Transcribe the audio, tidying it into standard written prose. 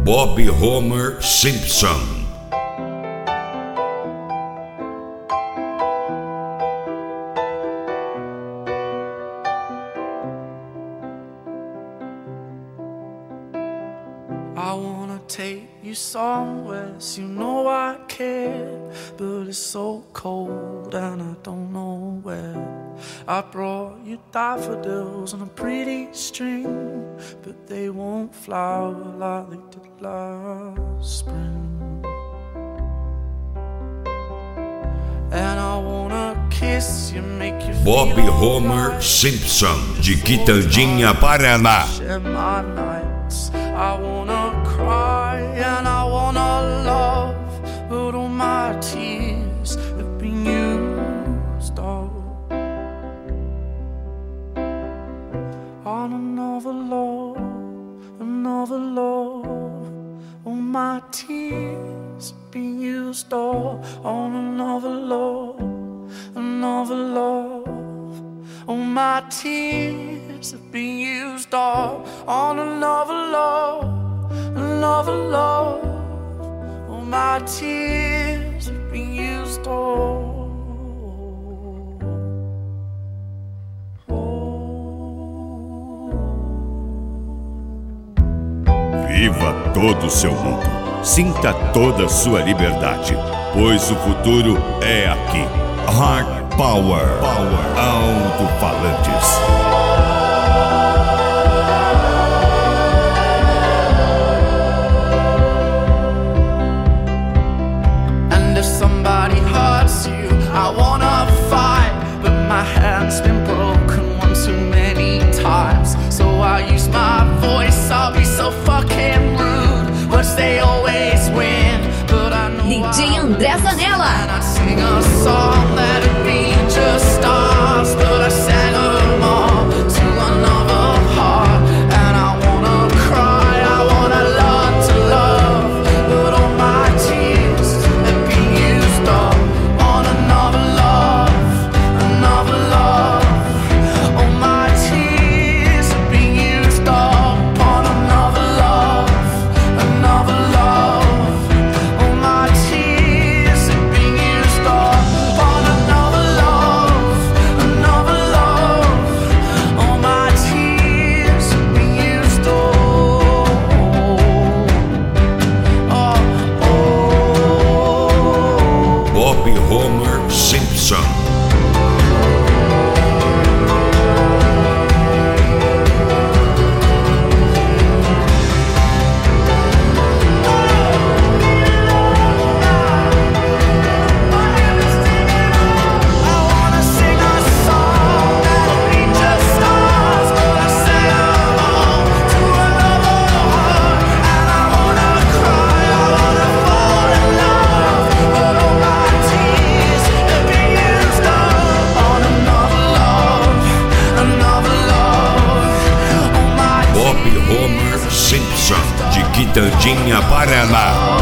Bob Homer Simpson. I wanna take you somewhere, so you know I care, but it's so cold and I don't know where. I brought you daffodils on a pretty string, but they won't flower like they did last spring. And I wanna kiss you, make you Bob feel Homer right. Simpson, de Quitandinha, Paraná. Share my nights. I wanna cry and I wanna love, but all my tears have been used up on another love, another love. All my tears have been used up on another love, another love. All my tears have been used up on another love, another love. All my tears have been used up. Viva todo o seu mundo. Sinta toda a sua liberdade, pois o futuro é aqui. Heart Power, Alto-Falantes. And if somebody hurts you, I wanna fight, but my hand's been broken one too many times. So I use my voice, I'll be so fucking rude. Words they always win, but I know DJ André Zanella. And I sing a song that'd be just stars, but I sang them all to another heart. And I wanna cry, I wanna learn to love, but all my tears have been used up on another love, another love. All my tears have been used up on another love, another love. All my tears have been used up on another love, another love. All my tears have been used up. Bob Homer Simpson. Bob Homer Simpson, de Quitandinha, Paraná.